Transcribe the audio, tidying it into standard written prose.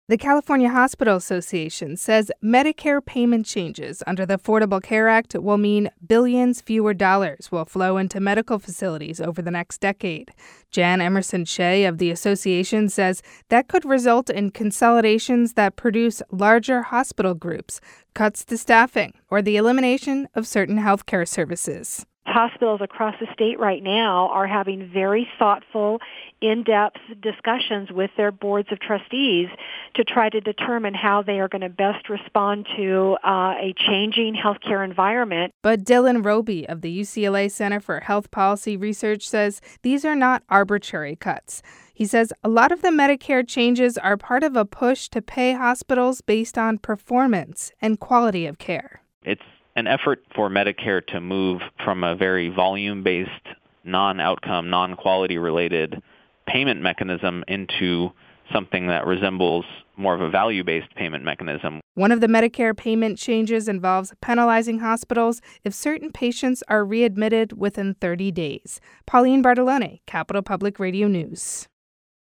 The California Hospital Association says Medicare payment changes under the Affordable Care Act will mean billions fewer dollars will flow into medical facilities over the next decade. Jan Emerson Shea of the association says that could result in consolidations that produce larger hospital groups, cuts to staffing, or the elimination of certain healthcare services. Hospitals across the state right now are having very thoughtful, in-depth discussions with their boards of trustees to try to determine how they are going to best respond to a changing healthcare environment. But Dylan Roby of the UCLA Center for Health Policy Research says these are not arbitrary cuts. He says a lot of the Medicare changes are part of a push to pay hospitals based on performance and quality of care. It's an effort for Medicare to move from a very volume-based, non-outcome, non-quality-related payment mechanism into something that resembles more of a value-based payment mechanism. One of the Medicare payment changes involves penalizing hospitals if certain patients are readmitted within 30 days. Pauline Bartolone, Capital Public Radio News.